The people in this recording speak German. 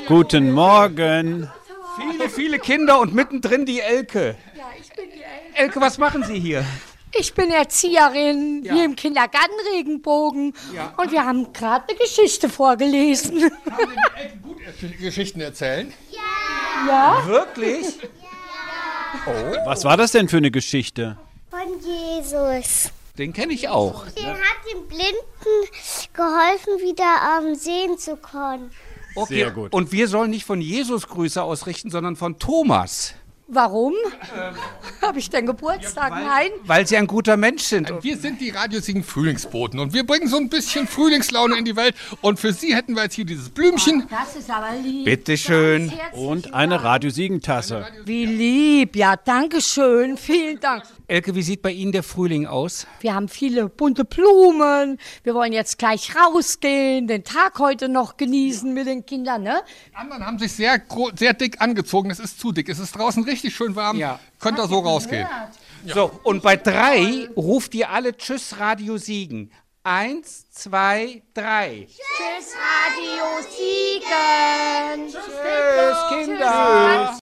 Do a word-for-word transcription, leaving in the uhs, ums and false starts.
Guten Morgen. Viele, viele Kinder und mittendrin die Elke. Ja, ich bin die Elke. Elke, was machen Sie hier? Ich bin Erzieherin Ja. hier im Kindergarten Regenbogen. Ja. Und wir haben gerade eine Geschichte vorgelesen. Kann denn die Elke gut er- Geschichten erzählen? Ja? Wirklich? Was war das denn für eine Geschichte? Von Jesus. Den kenne ich auch. Der hat den Blinden geholfen, wieder ähm, sehen zu können. Okay. Sehr gut. Und wir sollen nicht von Jesus Grüße ausrichten, sondern von Thomas. Warum? Habe ich denn Geburtstag? Nein. Weil Sie ein guter Mensch sind. Wir sind die radiosigen Frühlingsboten und wir bringen so ein bisschen Frühlingslaune in die Welt. Und für Sie hätten wir jetzt hier dieses Blümchen. Das ist aber lieb. Bitte schön. Ganz herzlichen Und eine Dank. Radiosiegentasse. Wie lieb. Ja, danke schön. Vielen Dank. Elke, wie sieht bei Ihnen der Frühling aus? Wir haben viele bunte Blumen. Wir wollen jetzt gleich rausgehen, den Tag heute noch genießen mit den Kindern, ne? Die anderen haben sich sehr, gro- sehr dick angezogen. Es ist zu dick. Es ist draußen richtig schön warm. Ja. Könnt ihr so rausgehen. So, und bei drei ruft ihr alle Tschüss Radio Siegen. Eins, zwei, drei. Tschüss, Radio Siegen. Tschüss, Kinder.